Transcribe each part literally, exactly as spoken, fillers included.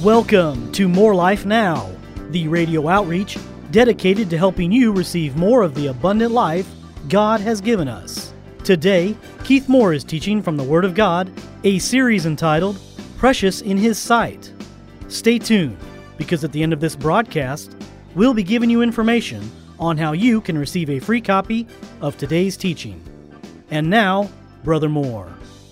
Welcome to More Life Now, the radio outreach dedicated to helping you receive more of the abundant life God has given us. Today, Keith Moore is teaching from the Word of God, a series entitled Precious in His Sight. Stay tuned, because at the end of this broadcast, we'll be giving you information on how you can receive a free copy of today's teaching. And now, Brother Moore.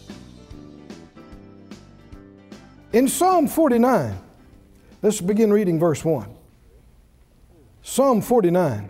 In Psalm forty-nine, let's begin reading verse one. Psalm forty-nine.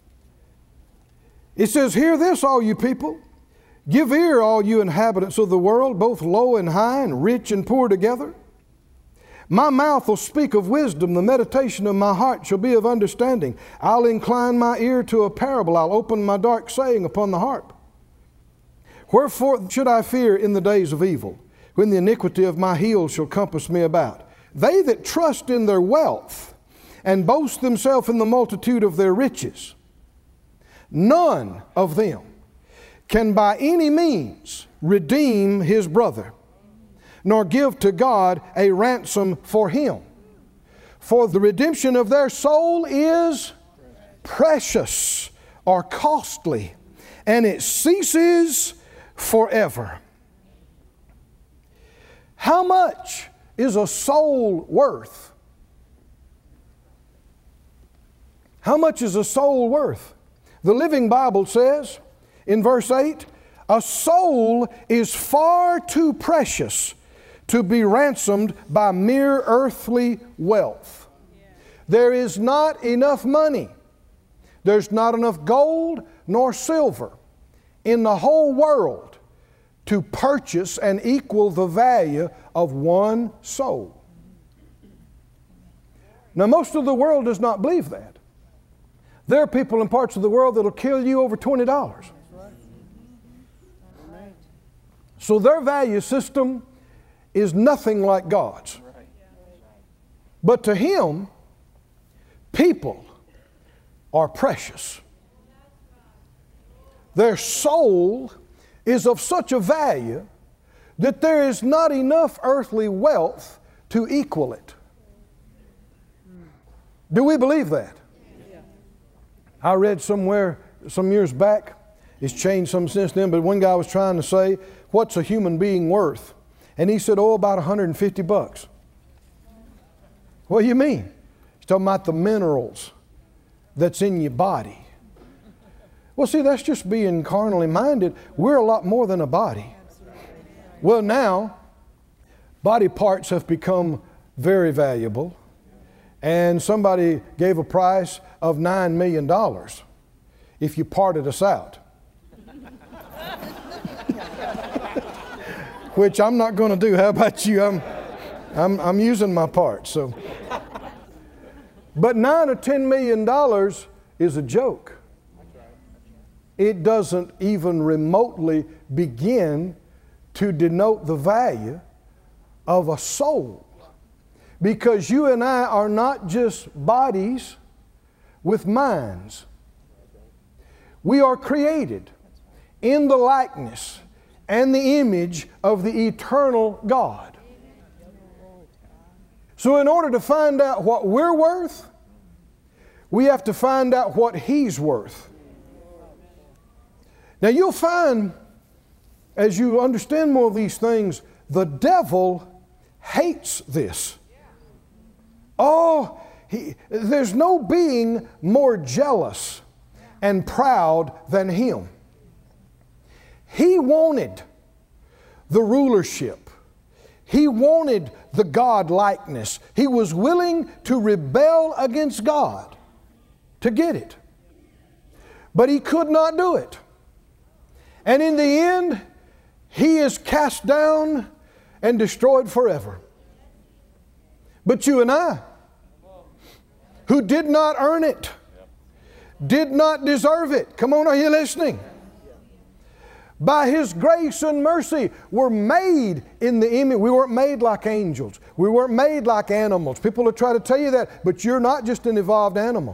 It says, "Hear this, all you people. Give ear, all you inhabitants of the world, both low and high, and rich and poor together. My mouth will speak of wisdom, the meditation of my heart shall be of understanding. I'll incline my ear to a parable, I'll open my dark saying upon the harp. Wherefore should I fear in the days of evil, when the iniquity of my heels shall compass me about? They that trust in their wealth, and boast themselves in the multitude of their riches, none of them can by any means redeem his brother, nor give to God a ransom for him. For the redemption of their soul is precious or costly, and it ceases forever." How much is a soul worth? How much is a soul worth? The Living Bible says in verse eight, "A soul is far too precious to be ransomed by mere earthly wealth." There is not enough money. There's not enough gold nor silver in the whole world to purchase and equal the value of one soul. Now, most of the world does not believe that. There are people in parts of the world that will kill you over twenty dollars. So their value system is nothing like God's. But to Him, people are precious. Their soul is of such a value that there is not enough earthly wealth to equal it. Do we believe that? I read somewhere some years back, it's changed some since then, but one guy was trying to say, what's a human being worth? And he said, oh, about one hundred fifty bucks. What do you mean? He's talking about the minerals that's in your body. Well, see, that's just being carnally minded. We're a lot more than a body. Well, now, body parts have become very valuable. And somebody gave a price of nine million dollars if you parted us out. Which I'm not going to do. How about you? I'm, I'm, I'm using my parts. So. But nine or ten million dollars is a joke. It doesn't even remotely begin to denote the value of a soul. Because you and I are not just bodies with minds. We are created in the likeness and the image of the eternal God. So in order to find out what we're worth, we have to find out what He's worth. Now you'll find, as you understand more of these things, the devil hates this. Oh, he, there's no being more jealous and proud than him. He wanted the rulership. He wanted the God-likeness. He was willing to rebel against God to get it. But he could not do it. And in the end, he is cast down and destroyed forever. But you and I, who did not earn it, did not deserve it. Come on, are you listening? By His grace and mercy, we're made in the image. We weren't made like angels. We weren't made like animals. People will try to tell you that, but you're not just an evolved animal.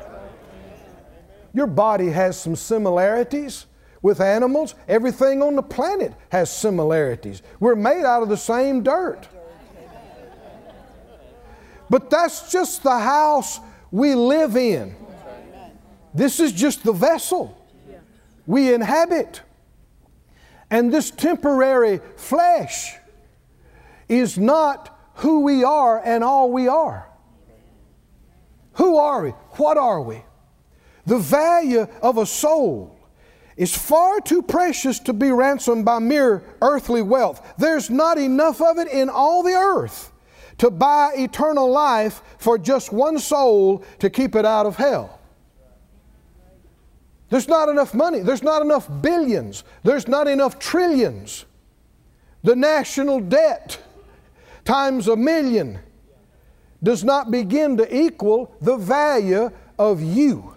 Your body has some similarities with animals. Everything on the planet has similarities. We're made out of the same dirt. But that's just the house we live in. This is just the vessel we inhabit. And this temporary flesh is not who we are and all we are. Who are we? What are we? The value of a soul is far too precious to be ransomed by mere earthly wealth. There's not enough of it in all the earth to buy eternal life for just one soul to keep it out of hell. There's not enough money. There's not enough billions. There's not enough trillions. The national debt times a million does not begin to equal the value of you.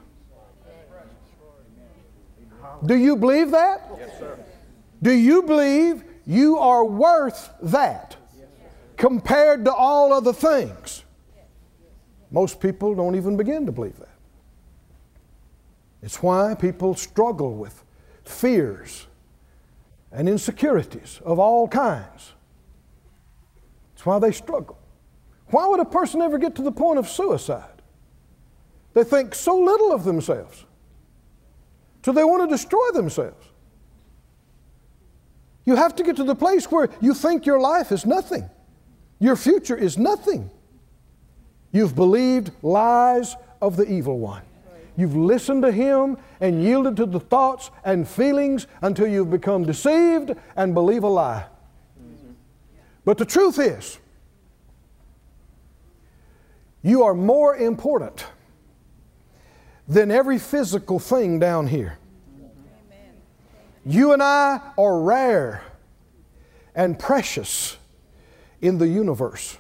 Do you believe that? Yes, sir. Do you believe you are worth that compared to all other things? Most people don't even begin to believe that. It's why people struggle with fears and insecurities of all kinds. It's why they struggle. Why would a person ever get to the point of suicide? They think so little of themselves, so they want to destroy themselves. You have to get to the place where you think your life is nothing. Your future is nothing. You've believed lies of the evil one. You've listened to him and yielded to the thoughts and feelings until you've become deceived and believe a lie. But the truth is, you are more important than every physical thing down here. You and I are rare and precious in the universe.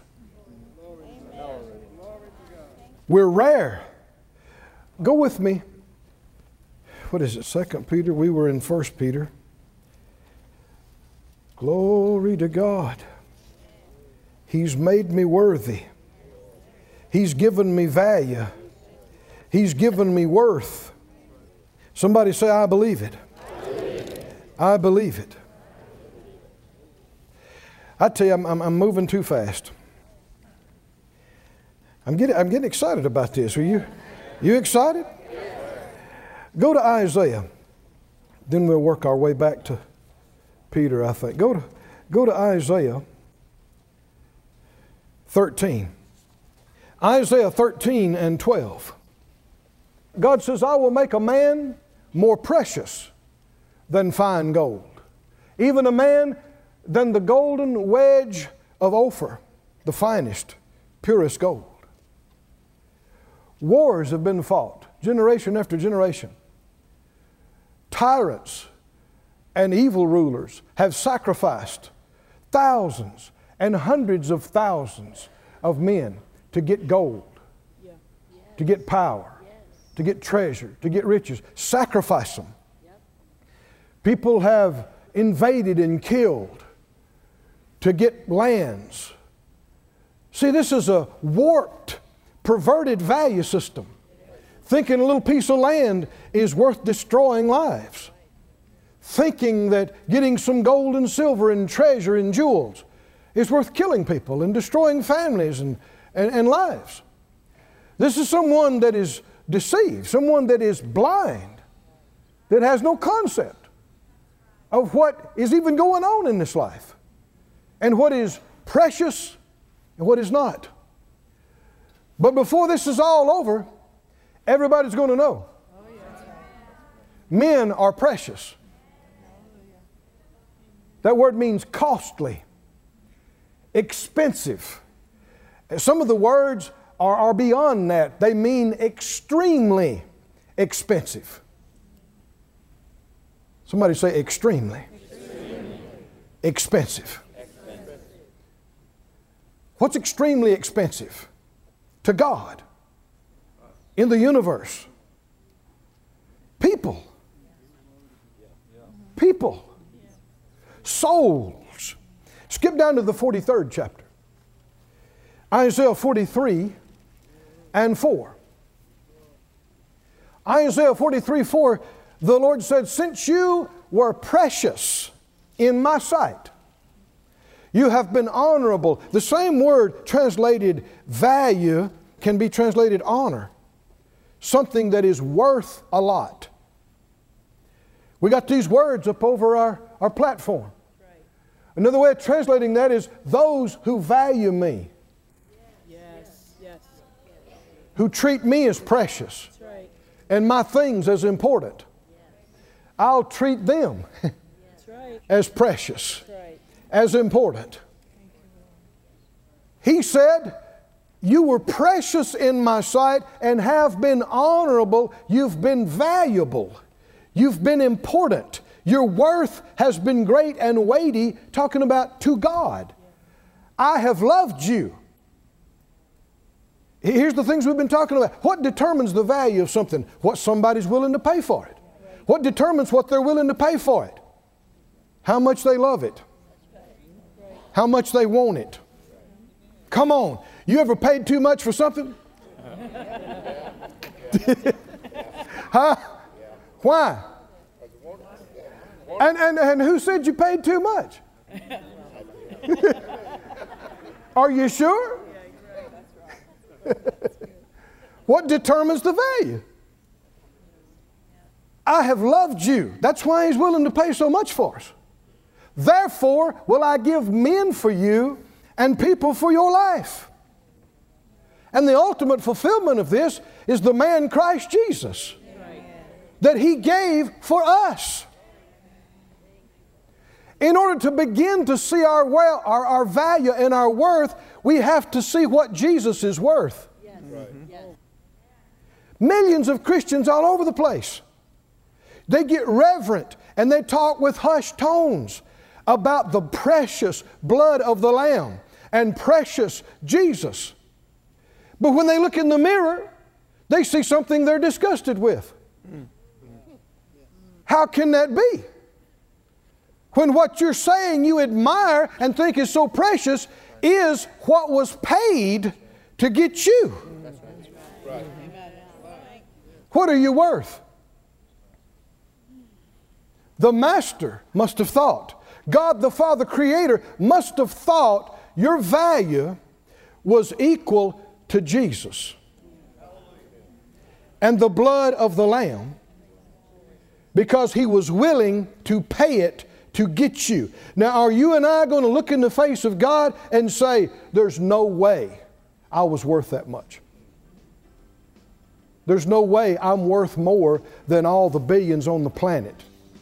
We're rare. Go with me. What is it? Second Peter? We were in First Peter. Glory to God. He's made me worthy. He's given me value. He's given me worth. Somebody say, I believe it. I believe it. I believe it. I tell you, I'm, I'm, I'm moving too fast. I'm getting, I'm getting excited about this. Are you? You excited? Go to Isaiah. Then we'll work our way back to Peter, I think. Go to, go to Isaiah thirteen. Isaiah thirteen and twelve. God says, I will make a man more precious than fine gold, even a man than the golden wedge of Ophir, the finest, purest gold. Wars have been fought, generation after generation. Tyrants and evil rulers have sacrificed thousands and hundreds of thousands of men to get gold, Yeah. to get power, Yes. to get treasure, to get riches. Sacrifice them. Yep. People have invaded and killed to get lands. See, this is a warped, perverted value system. Thinking a little piece of land is worth destroying lives. Thinking that getting some gold and silver and treasure and jewels is worth killing people and destroying families and, and, and lives. This is someone that is deceived, someone that is blind, that has no concept of what is even going on in this life and what is precious and what is not. But before this is all over, everybody's going to know. Men are precious. That word means costly, expensive. Some of the words are, are beyond that. They mean extremely expensive. Somebody say extremely, extremely. Expensive. expensive. What's extremely expensive to God in the universe? People. People. Souls. Skip down to the forty-third chapter. Isaiah forty-three and four. Isaiah forty-three, four, the Lord said, since you were precious in my sight, You have been honorable. The same word translated value can be translated honor. Something that is worth a lot. We got these words up over our, our platform. Another way of translating that is those who value me. Yes, yes. Who treat me as precious. That's right. And my things as important. I'll treat them That's right. as precious, That's right. as important. He said, you were precious in my sight and have been honorable. You've been valuable. You've been important. Your worth has been great and weighty, talking about to God. I have loved you. Here's the things we've been talking about. What determines the value of something? What somebody's willing to pay for it. What determines what they're willing to pay for it? How much they love it. How much they want it. Come on. You ever paid too much for something? Huh? Why? And, and, and who said you paid too much? Are you sure? What determines the value? I have loved you. That's why He's willing to pay so much for us. Therefore will I give men for you and people for your life. And the ultimate fulfillment of this is the man Christ Jesus that He gave for us. In order to begin to see our, well, our, our value and our worth, we have to see what Jesus is worth. Yes. Right. Yes. Millions of Christians all over the place. They get reverent and they talk with hushed tones about the precious blood of the Lamb and precious Jesus. But when they look in the mirror, they see something they're disgusted with. How can that be? When what you're saying you admire and think is so precious is what was paid to get you. Right. What are you worth? The Master must have thought, God the Father Creator must have thought your value was equal to Jesus and the blood of the Lamb, because He was willing to pay it to get you. Now, are you and I going to look in the face of God and say, there's no way I was worth that much? There's no way I'm worth more than all the billions on the planet.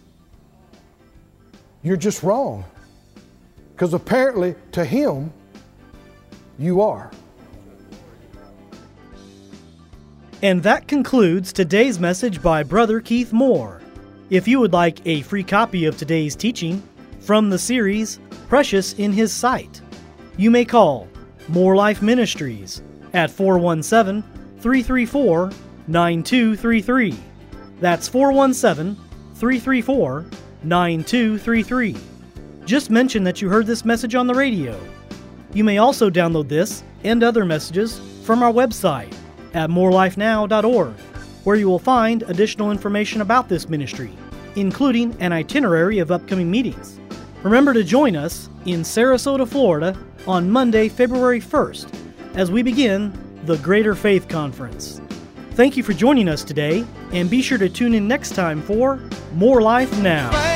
You're just wrong. Because apparently to Him, you are. And that concludes today's message by Brother Keith Moore. If you would like a free copy of today's teaching from the series Precious in His Sight, you may call More Life Ministries at four one seven, three three four, nine two three three. That's four one seven, three three four, nine two three three. Just mention that you heard this message on the radio. You may also download this and other messages from our website at more life now dot org, where you will find additional information about this ministry, including an itinerary of upcoming meetings. Remember to join us in Sarasota, Florida on Monday, February first, as we begin the Greater Faith Conference. Thank you for joining us today, and be sure to tune in next time for More Life Now.